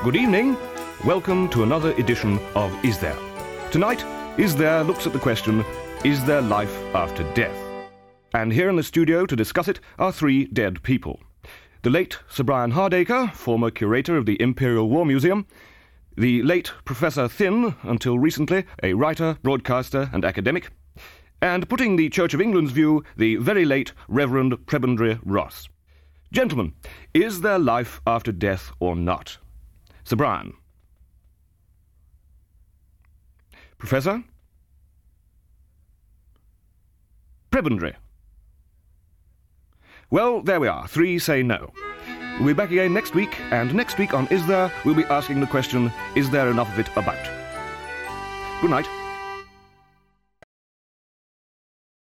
Good evening. Welcome to another edition of Is There? Tonight, Is There looks at the question, is there life after death? And here in the studio to discuss it are three dead people. The late Sir Brian Hardacre, former curator of the Imperial War Museum, the late Professor Thynne, until recently a writer, broadcaster and academic, and putting the Church of England's view, the very late Reverend Prebendary Ross. Gentlemen, is there life after death or not? Sir Brian. Professor? Prebendary. Well, there we are. Three say no. We'll be back again next week, and next week on Is There, we'll be asking the question, is there enough of it about? Good night.